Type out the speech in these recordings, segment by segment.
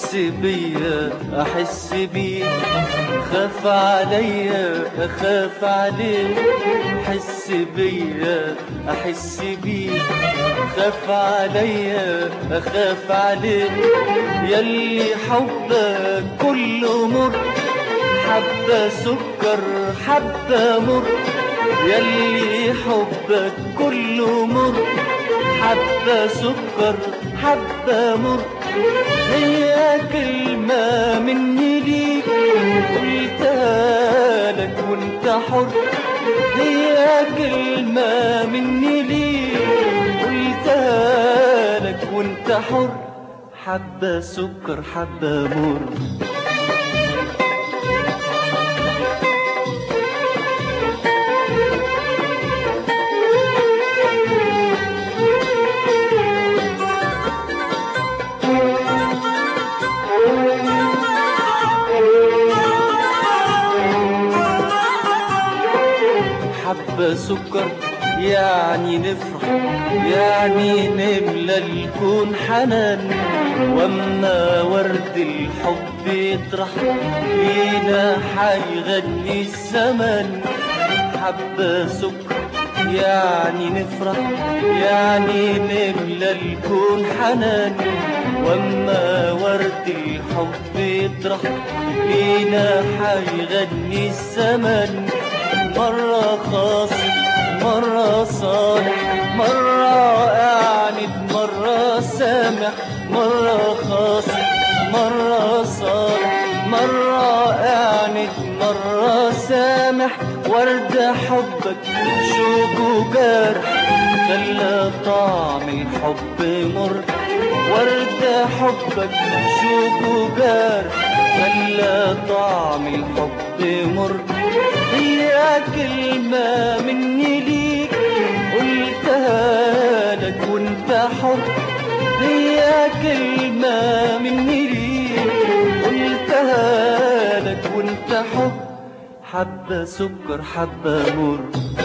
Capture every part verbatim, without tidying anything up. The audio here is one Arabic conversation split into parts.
حس بيا احس بيك، خاف عليا اخاف عليك. حس بيا احس بيك، خاف عليا اخاف عليك. يلي حبك كله مر، حبة سكر حبة مر. يلي حبك كله مر، حبة سكر حبة مر. هي كلمة مني ليك قلتها لك وانت حر. هي كلمة مني ليك قلتها لك وانت حر. حبة سكر حبة مر. حبة سكر يعني نفرح، يعني نملى الكون حنان. واما ورد الحب يطرح لينا حيغني الزمن. حبة سكر يعني نفرح، يعني نملى الكون حنان. واما ورد الحب يطرح لينا حيغني الزمن. مرة خاصم مرة صالح، مرة أعند مرة سامح. مرة خاصم مرة صالح، مرة أعند مرة سامح. ورد حبك شوق وجرح خلى طعم الحب مر. ورد حبك شوق وجرح خلى طعم الحب مر. هي كلمة مني ليك قلتها لك وانت حر. هي كلمة مني ليك قلتها لك وانت حر. حبة سكر حبة مر.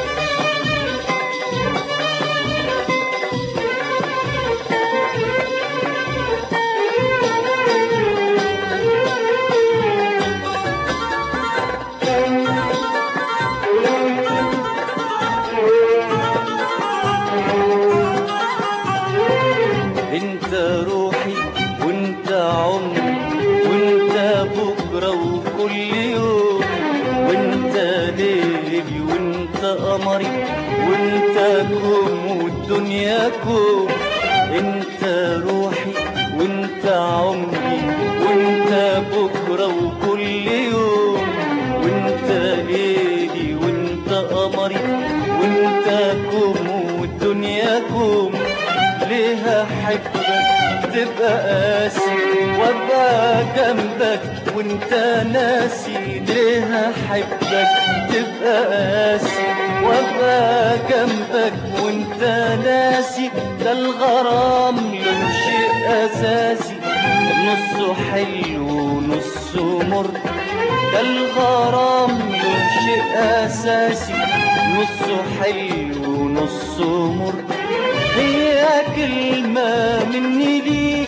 انت روحي وانت عمري وانت بكرة وكل يوم. وانت ليلي وانت قمري وانت كوم والدنيا كوم. انت روحي وانت عمري وانت بكرة وكل يوم. وانت ليلي وانت قمري وانت كوم والدنيا كوم. ليه احبك تبقى قاسي وابقى جنبك وانت ناسي. ليه احبك تبقى قاسي وابقى جنبك وانت ناسي. ده الغرام له شيء اساسي، نصه حلو ونصه مر. ده الغرام له شيء اساسي، نصه حلو ونصه مر. هي كلمة مني ليك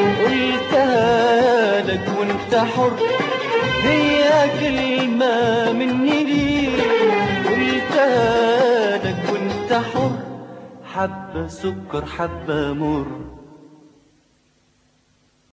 قلتها لك وانت حر. هي كلمة مني ليك قلتها لك وانت حر. حبة سكر حبة مر.